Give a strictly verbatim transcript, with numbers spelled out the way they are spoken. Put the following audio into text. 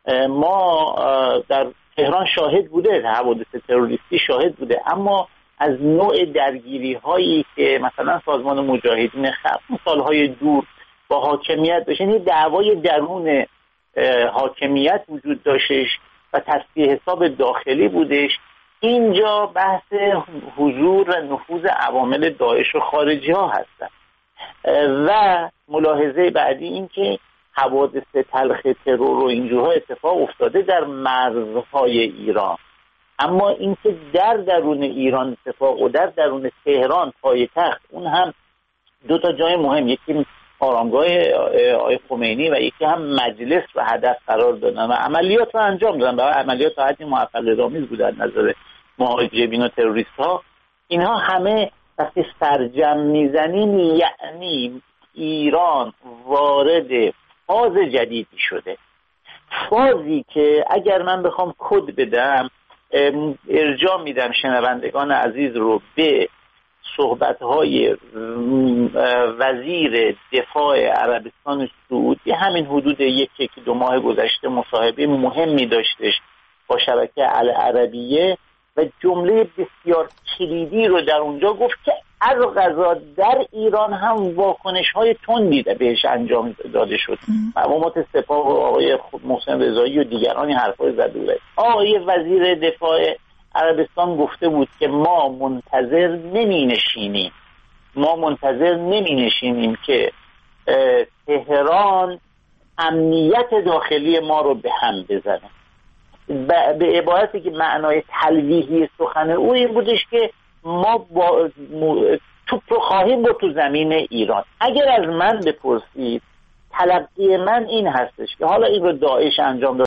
ما در تهران شاهد بوده، حوادث تروریستی شاهد بوده، اما از نوع درگیری هایی که مثلا سازمان مجاهدین خلق سالهای دور با حاکمیت داشت، یعنی دعوای درون حاکمیت وجود داشتش و تصفیه حساب داخلی بودش. اینجا بحث حضور و نفوذ عوامل داعش و خارجی ها هستن. و ملاحظه بعدی این که حوادث تلخ ترور و اینجورها اتفاق افتاده در مرزهای ایران، اما اینکه در درون ایران اتفاق و در درون تهران پایتخت، اون هم دو تا جای مهم، یکی آرامگاه آقای خمینی و یکی هم مجلس رو هدف قرار دادن و عملیات رو انجام دادن. برای عملیات تا حدی موفقیت‌آمیز بود از نظر مهاجمین و تروریست ها. اینها همه وقتی سرجم میزنیم یعنی ایران وارد فاز جدیدی شده، فازی که اگر من بخوام کد بدم، ارجاع میدم شنوندگان عزیز رو به صحبت‌های وزیر دفاع عربستان سعودی همین حدود یک یک دو ماه گذشته، مصاحبه مهمی داشتش با شبکه العربیه و جمله بسیار کلیدی رو در اونجا گفت که از قضا در ایران هم واکنش‌های تندی بهش انجام داده شد. مقامات سپاه و آقای محسن رضایی و دیگرانی حرفای زده بودند. آقای وزیر دفاع عربستان گفته بود که ما منتظر نمی نشینیم ما منتظر نمی نشینیم که تهران امنیت داخلی ما رو به هم بزنه. به عبارتی که معنای تلویحی سخن او این بودش که ما با توپ رو خواهیم برد تو زمین ایران. اگر از من بپرسید، تلقی من این هستش که حالا این رو داعش انجام داد